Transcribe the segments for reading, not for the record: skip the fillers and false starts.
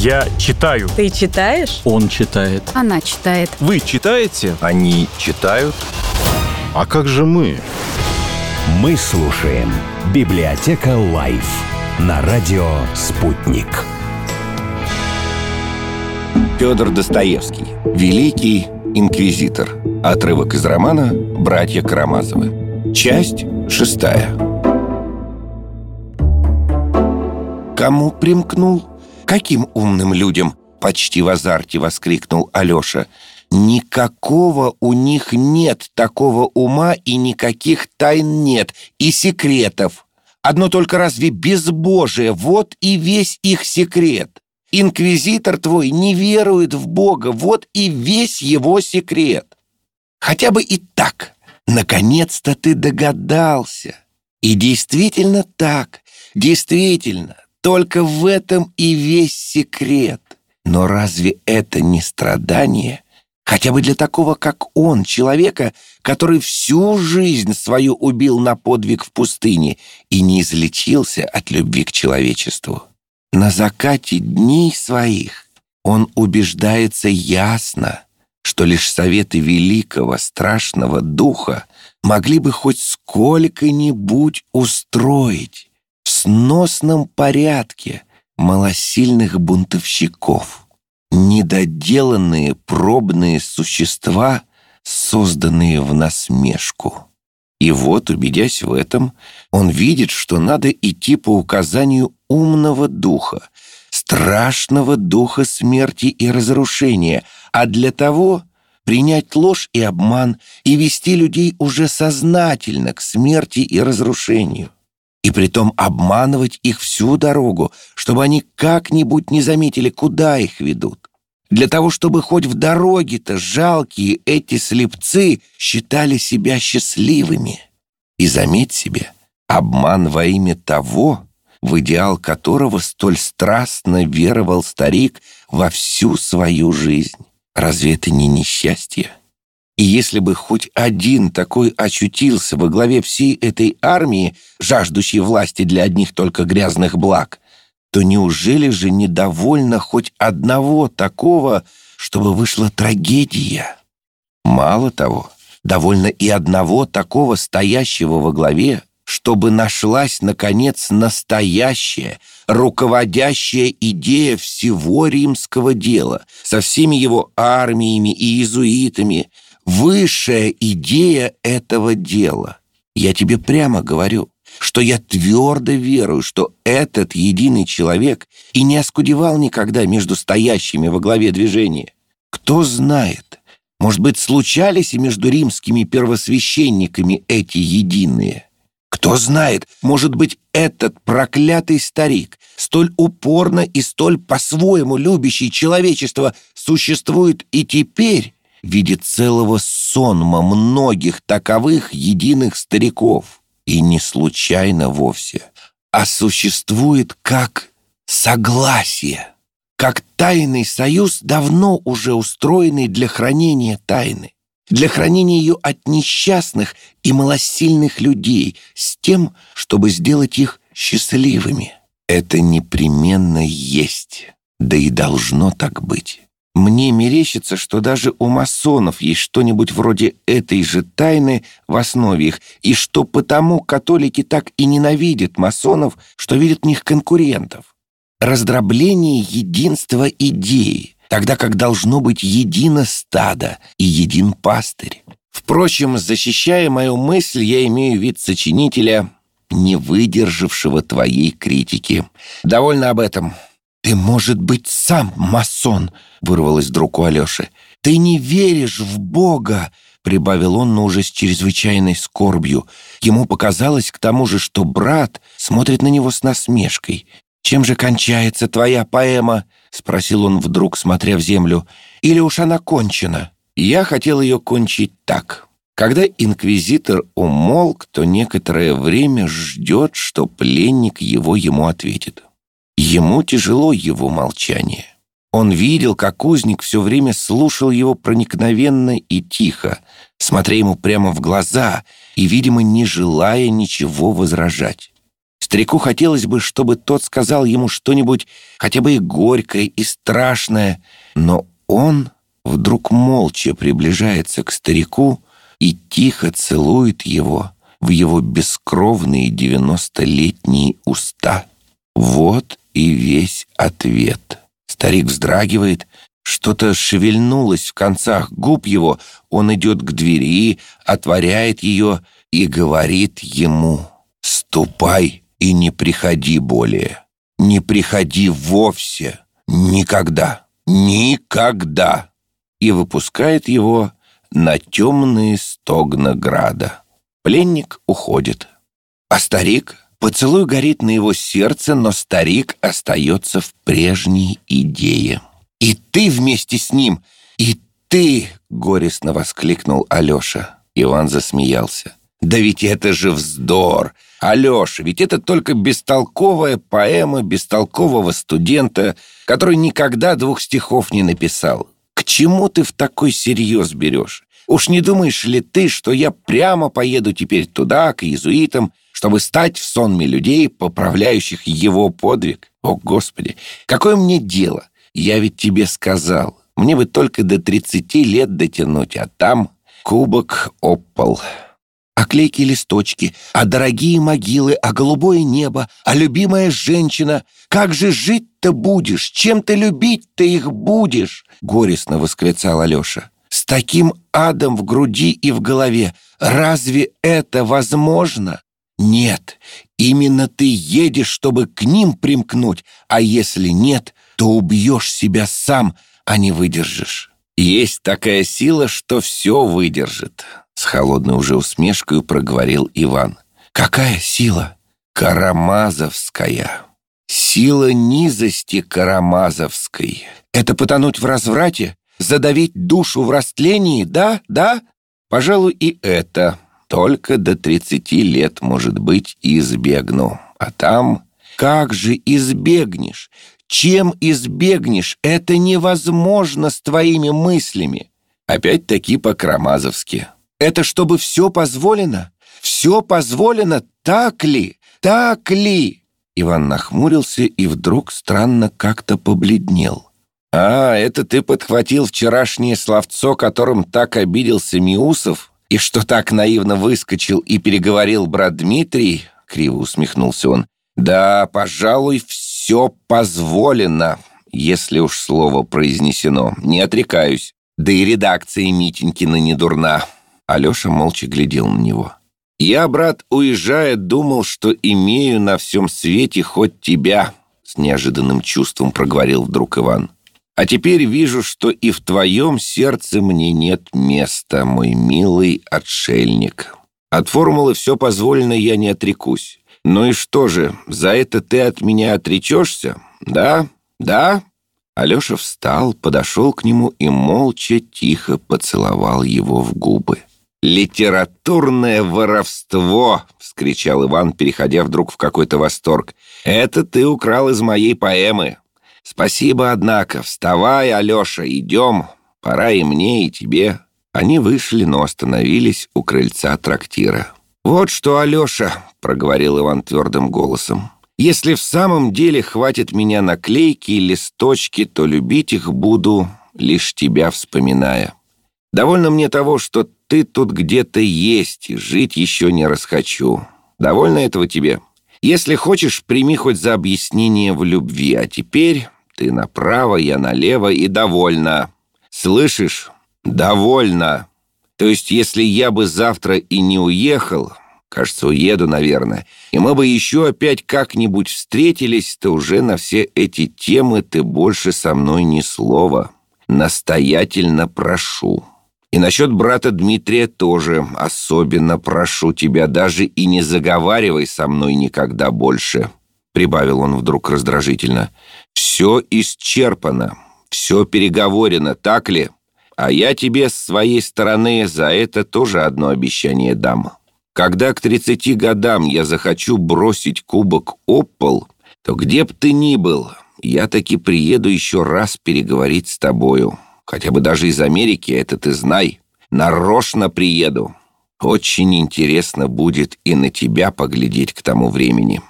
Я читаю. Ты читаешь? Он читает. Она читает. Вы читаете? Они читают. А как же мы? Мы слушаем «Библиотека Лайф» на радио «Спутник». Федор Достоевский. Великий инквизитор. Отрывок из романа «Братья Карамазовы». Часть 6. Кому примкнул? Каким умным людям? Почти в азарте воскликнул Алеша. Никакого у них нет такого ума, и никаких тайн нет, и секретов. Одно только разве безбожие, вот и весь их секрет. Инквизитор твой не верует в Бога, вот и весь его секрет. Хотя бы и так. Наконец-то ты догадался. И действительно так, действительно, только в этом и весь секрет. Но разве это не страдание? Хотя бы для такого, как он, человека, который всю жизнь свою убил на подвиг в пустыне и не излечился от любви к человечеству. На закате дней своих он убеждается ясно, что лишь советы великого страшного духа могли бы хоть сколько-нибудь устроить в сносном порядке малосильных бунтовщиков, недоделанные пробные существа, созданные в насмешку. И вот, убедясь в этом, он видит, что надо идти по указанию умного духа, страшного духа смерти и разрушения, а для того принять ложь и обман и вести людей уже сознательно к смерти и разрушению. И притом обманывать их всю дорогу, чтобы они как-нибудь не заметили, куда их ведут. Для того, чтобы хоть в дороге-то жалкие эти слепцы считали себя счастливыми. И заметь себе, обман во имя того, в идеал которого столь страстно веровал старик во всю свою жизнь. Разве это не несчастье? И если бы хоть один такой очутился во главе всей этой армии, жаждущей власти для одних только грязных благ, то неужели же недовольно хоть одного такого, чтобы вышла трагедия? Мало того, довольно и одного такого стоящего во главе, чтобы нашлась, наконец, настоящая, руководящая идея всего римского дела, со всеми его армиями и иезуитами, высшая идея этого дела. Я тебе прямо говорю, что я твердо верую, что этот единый человек и не оскудевал никогда между стоящими во главе движения. Кто знает, может быть, случались и между римскими первосвященниками эти единые. Кто знает, может быть, этот проклятый старик, столь упорно и столь по-своему любящий человечество, существует и теперь в виде целого сонма многих таковых единых стариков. И не случайно вовсе, а существует как согласие, как тайный союз, давно уже устроенный для хранения тайны, для хранения ее от несчастных и малосильных людей, с тем, чтобы сделать их счастливыми. Это непременно есть, да и должно так быть. Мне мерещится, что даже у масонов есть что-нибудь вроде этой же тайны в основе их, и что потому католики так и ненавидят масонов, что видят в них конкурентов. Раздробление единства идеи, тогда как должно быть едино стадо и един пастырь. Впрочем, защищая мою мысль, я имею вид сочинителя, не выдержавшего твоей критики. Довольно об этом. «Ты, может быть, сам масон», — вырвалось вдруг у Алеши. «Ты не веришь в Бога», — прибавил он, но уже с чрезвычайной скорбью. Ему показалось к тому же, что брат смотрит на него с насмешкой. «Чем же кончается твоя поэма?» — спросил он вдруг, смотря в землю. «Или уж она кончена?» Я хотел ее кончить так. Когда инквизитор умолк, то некоторое время ждет, что пленник ему ответит. Ему тяжело его молчание. Он видел, как узник все время слушал его проникновенно и тихо, смотря ему прямо в глаза и, видимо, не желая ничего возражать. Старику хотелось бы, чтобы тот сказал ему что-нибудь хотя бы и горькое, и страшное, но он вдруг молча приближается к старику и тихо целует его в его бескровные 90-летние уста. Вот и весь ответ. Старик вздрагивает, что-то шевельнулось в концах губ его, он идет к двери, отворяет ее и говорит ему: «Ступай и не приходи более, не приходи вовсе, никогда, никогда!» и выпускает его на темные стогна града. Пленник уходит. А старик? Поцелуй горит на его сердце, но старик остается в прежней идее. «И ты вместе с ним! И ты!» — горестно воскликнул Алеша. Иван засмеялся. «Да ведь это же вздор! Алеша, ведь это только бестолковая поэма бестолкового студента, который никогда 2 стихов не написал. К чему ты в такой серьез берешь? Уж не думаешь ли ты, что я прямо поеду теперь туда, к иезуитам, чтобы стать в сонме людей, поправляющих его подвиг? О, Господи! Какое мне дело? Я ведь тебе сказал, мне бы только до 30 лет дотянуть, а там кубок об пол. А клейкие листочки, а дорогие могилы, а голубое небо, а любимая женщина. Как же жить-то будешь? Чем ты любить-то их будешь?» — горестно восклицал Алеша. «С таким адом в груди и в голове. Разве это возможно? Нет, именно ты едешь, чтобы к ним примкнуть, а если нет, то убьешь себя сам, а не выдержишь». «Есть такая сила, что все выдержит», — с холодной уже усмешкой проговорил Иван. «Какая сила?» «Карамазовская. Сила низости карамазовской. Это потонуть в разврате? Задавить душу в растлении? Да? Да? Пожалуй, и это. Только до 30 лет, может быть, избегну. А там... Как же избегнешь? Чем избегнешь? Это невозможно с твоими мыслями». Опять-таки по-карамазовски. «Это чтобы все позволено? Все позволено? Так ли? Так ли?» Иван нахмурился и вдруг странно как-то побледнел. «А, это ты подхватил вчерашнее словцо, которым так обиделся Миусов, и что так наивно выскочил и переговорил брат Дмитрий?» — криво усмехнулся он. «Да, пожалуй, все позволено, если уж слово произнесено. Не отрекаюсь. Да и редакция Митенькина не дурна». Алеша молча глядел на него. «Я, брат, уезжая, думал, что имею на всем свете хоть тебя», — с неожиданным чувством проговорил вдруг Иван. «А теперь вижу, что и в твоем сердце мне нет места, мой милый отшельник. От формулы «все позволено» я не отрекусь. Ну и что же, за это ты от меня отречешься? Да? Да?» Алеша встал, подошел к нему и молча тихо поцеловал его в губы. «Литературное воровство!» — вскричал Иван, переходя вдруг в какой-то восторг. «Это ты украл из моей поэмы. Спасибо, однако. Вставай, Алеша, идем. Пора и мне, и тебе». Они вышли, но остановились у крыльца трактира. «Вот что, Алеша», — проговорил Иван твердым голосом, «если в самом деле хватит меня на клейки и листочки, то любить их буду, лишь тебя вспоминая. Довольно мне того, что ты тут где-то есть, и жить еще не расхочу. Довольно этого тебе? Если хочешь, прими хоть за объяснение в любви, а теперь ты направо, я налево, и довольно. Слышишь? Довольно. То есть, если я бы завтра и не уехал, кажется, уеду, наверное, и мы бы еще опять как-нибудь встретились, то уже на все эти темы ты больше со мной ни слова. Настоятельно прошу. И насчет брата Дмитрия тоже особенно прошу тебя, даже и не заговаривай со мной никогда больше», — прибавил он вдруг раздражительно. «Все исчерпано, все переговорено, так ли? А я тебе с своей стороны за это тоже одно обещание дам. Когда к 30 годам я захочу бросить кубок об пол, то где б ты ни был, я таки приеду еще раз переговорить с тобою. Хотя бы даже из Америки, это ты знай. Нарочно приеду. Очень интересно будет и на тебя поглядеть к тому времени.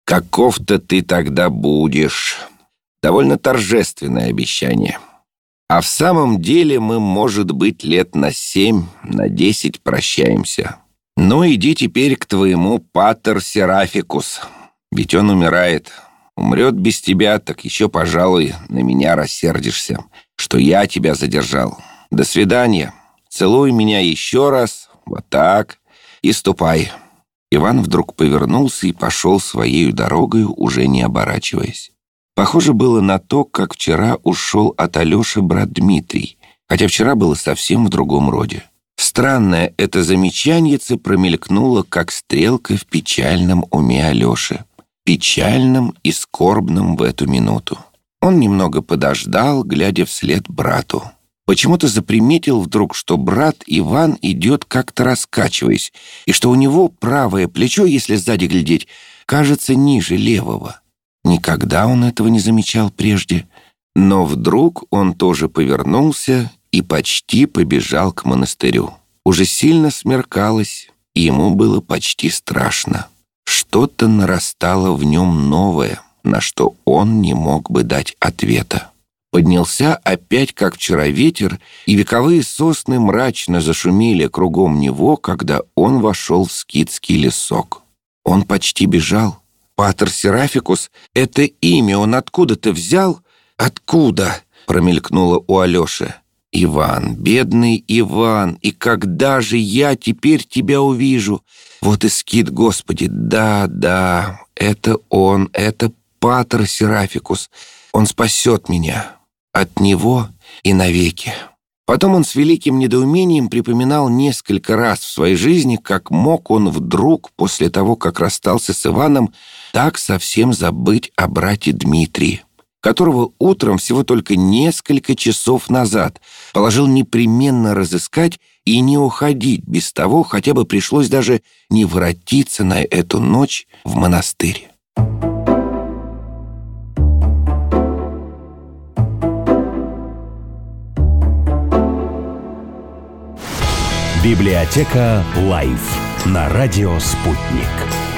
Каков-то ты тогда будешь. Довольно торжественное обещание. А в самом деле мы, может быть, лет на 7, на 10 прощаемся. Ну, иди теперь к твоему патер Серафикус. Ведь он умирает. Умрет без тебя, так еще, пожалуй, на меня рассердишься, что я тебя задержал. До свидания. Целуй меня еще раз. Вот так. И ступай». Иван вдруг повернулся и пошел своей дорогой, уже не оборачиваясь. Похоже было на то, как вчера ушел от Алеши брат Дмитрий, хотя вчера было совсем в другом роде. Странное это замечаньице промелькнуло, как стрелка в печальном уме Алеши. Печальном и скорбном в эту минуту. Он немного подождал, глядя вслед брату. Почему-то заприметил вдруг, что брат Иван идет как-то раскачиваясь, и что у него правое плечо, если сзади глядеть, кажется ниже левого. Никогда он этого не замечал прежде. Но вдруг он тоже повернулся и почти побежал к монастырю. Уже сильно смеркалось, и ему было почти страшно. Что-то нарастало в нем новое, на что он не мог бы дать ответа. Поднялся опять, как вчера, ветер, и вековые сосны мрачно зашумели кругом него, когда он вошел в скитский лесок. Он почти бежал. Патер Серафикус — это имя он откуда-то взял? Откуда? Промелькнуло у Алеши. Иван, бедный Иван, и когда же я теперь тебя увижу? Вот и скит, Господи, да, это он, это Патер Серафикус. Он спасет меня от него и навеки. Потом он с великим недоумением припоминал несколько раз в своей жизни, как мог он вдруг, после того, как расстался с Иваном, так совсем забыть о брате Дмитрии, которого утром всего только несколько часов назад положил непременно разыскать и не уходить без того, хотя бы пришлось даже не воротиться на эту ночь в монастырь. Библиотека Лайф на радио «Спутник».